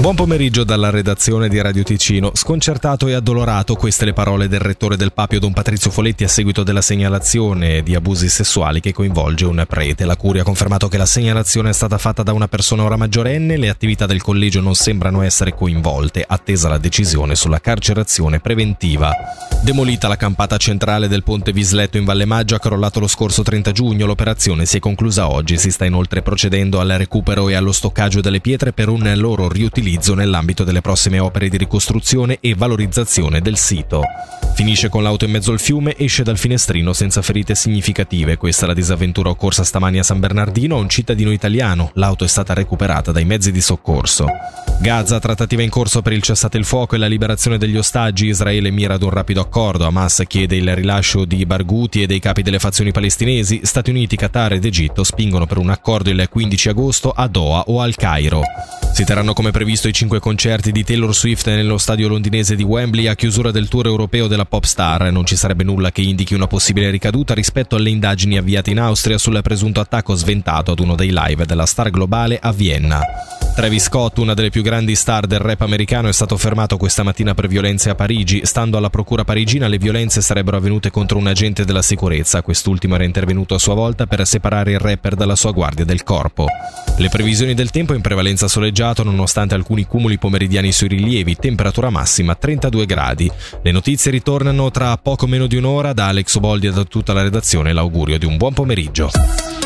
Buon pomeriggio dalla redazione di Radio Ticino. Sconcertato e addolorato, queste le parole del rettore del Papio Don Patrizio Foletti a seguito della segnalazione di abusi sessuali che coinvolge un prete. La Curia ha confermato che la segnalazione è stata fatta da una persona ora maggiorenne, le attività del collegio non sembrano essere coinvolte, attesa la decisione sulla carcerazione preventiva. Demolita la campata centrale del ponte Visletto in Valle Maggio, ha crollato lo scorso 30 giugno, l'operazione si è conclusa oggi, si sta inoltre procedendo al recupero e allo stoccaggio delle pietre per un loro riutilizzo nell'ambito delle prossime opere di ricostruzione e valorizzazione del sito. Finisce con l'auto in mezzo al fiume, esce dal finestrino senza ferite significative. Questa è la disavventura occorsa stamani a San Bernardino a un cittadino italiano. L'auto è stata recuperata dai mezzi di soccorso. Gaza, trattativa in corso per il cessate il fuoco e la liberazione degli ostaggi. Israele mira ad un rapido accordo. Hamas chiede il rilascio di Barghouti e dei capi delle fazioni palestinesi. Stati Uniti, Qatar ed Egitto spingono per un accordo il 15 agosto a Doha o al Cairo. Si terranno come previsto i 5 concerti di Taylor Swift nello stadio londinese di Wembley a chiusura del tour europeo della pop star. Non ci sarebbe nulla che indichi una possibile ricaduta rispetto alle indagini avviate in Austria sul presunto attacco sventato ad uno dei live della star globale a Vienna. Travis Scott, una delle più grandi star del rap americano, è stato fermato questa mattina per violenze a Parigi. Stando alla procura parigina, le violenze sarebbero avvenute contro un agente della sicurezza. Quest'ultimo era intervenuto a sua volta per separare il rapper dalla sua guardia del corpo. Le previsioni del tempo: in prevalenza soleggiato nonostante alcuni cumuli pomeridiani sui rilievi, temperatura massima 32 gradi. Le notizie ritornano tra poco meno di un'ora. Da Alex Oboldi e da tutta la redazione l'augurio di un buon pomeriggio.